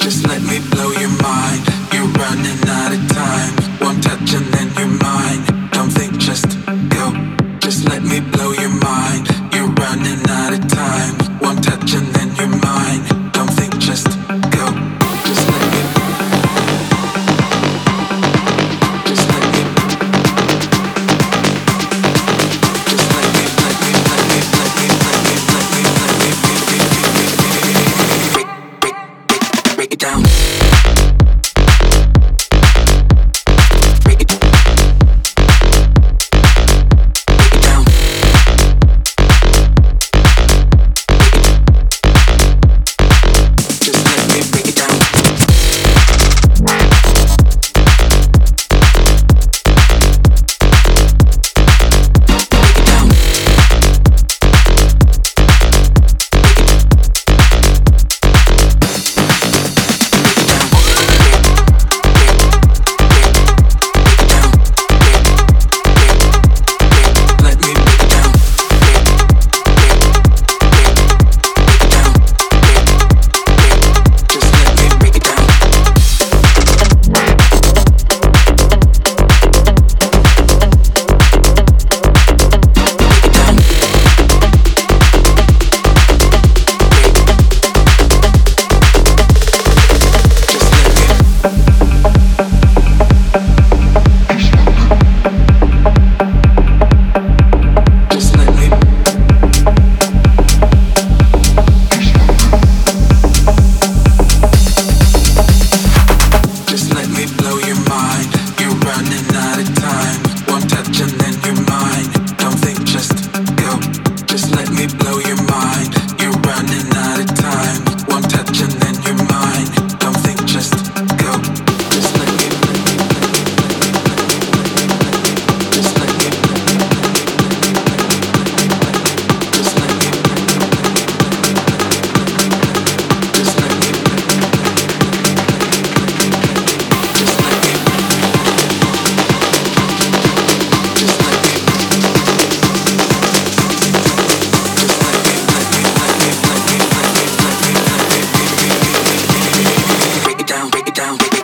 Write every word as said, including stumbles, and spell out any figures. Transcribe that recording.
Just let me blow your mind. You're running out of time. One touch and then you're mine. Don't think, just go. Just let me blow your mind. You're running out of time. One touch and then you're mine. Don't think, just go. Just let me. Just let me. Just let me. Let me. Let me. Let me. Let me. Let me. Let me. Break. Break. Break. Break it down. Break it down, break it down.